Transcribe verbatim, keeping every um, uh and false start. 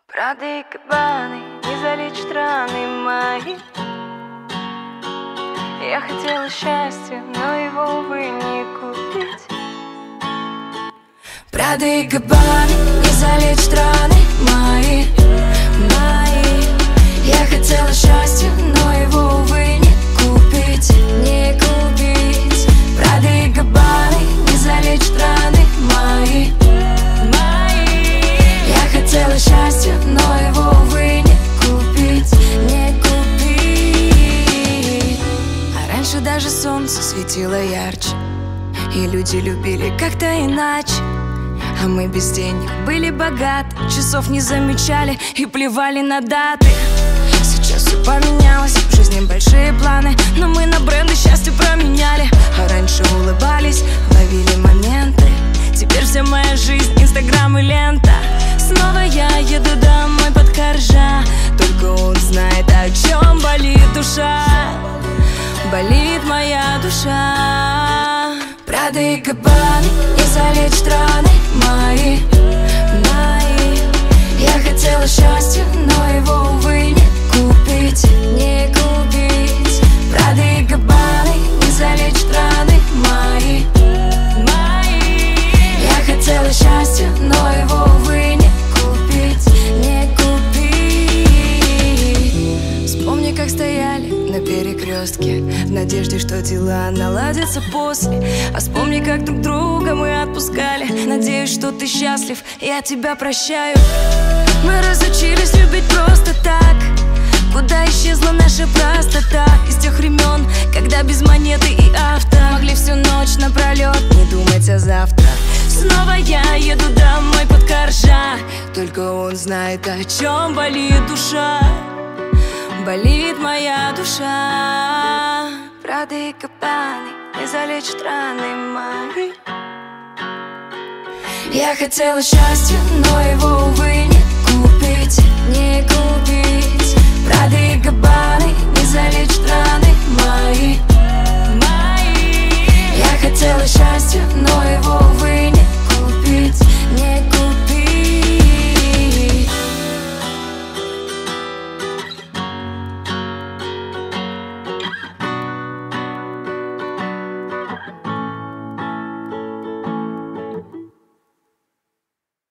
Прады и Габбаны не залечат раны мои. Я хотела счастья, но его, увы, не купить. Прады и Габбаны не залечат раны мои, мои. Я хотела счастья, но его, увы, не купить, не купить. Прады и Габбаны не залечат раны мои, мои. Я хотела счастья, но его, увы, не купить, не купить. А раньше даже солнце светило ярче, и люди любили как-то иначе. А мы без денег были богаты, часов не замечали и плевали на даты. Сейчас все поменялось, в жизни большие планы, но мы на бренды счастье променяли. А раньше улыбались, ловили моменты. Теперь вся моя жизнь инстаграм и лента. Снова я еду домой под коржа, только он знает, о чем болит душа. Болит моя душа. Прады и Габбаны не залечат раны мои, мои. Я хотела счастья, но его, увы, не купить, не купить. Прады и Габбаны не залечат раны мои, мои. Я хотела счастья, но его, увы, не купить, не купить. Вспомни, как стояли на перекрестке в надежде, что дела наладятся после. А вспомни, как друг друга мы отпускали. Надеюсь, что ты счастлив, я тебя прощаю. Мы разучились любить просто так. Куда исчезла наша простота? Из тех времен, когда без монеты и авто могли всю ночь напролет не думать о завтра. Снова я еду домой под коржа, только он знает, о чем болит душа. Болит моя душа. Прады и Габбаны не залечат раны мои. Я хотела счастья, но его, увы, не купить, не купить. Прады и Габбаны не залечат раны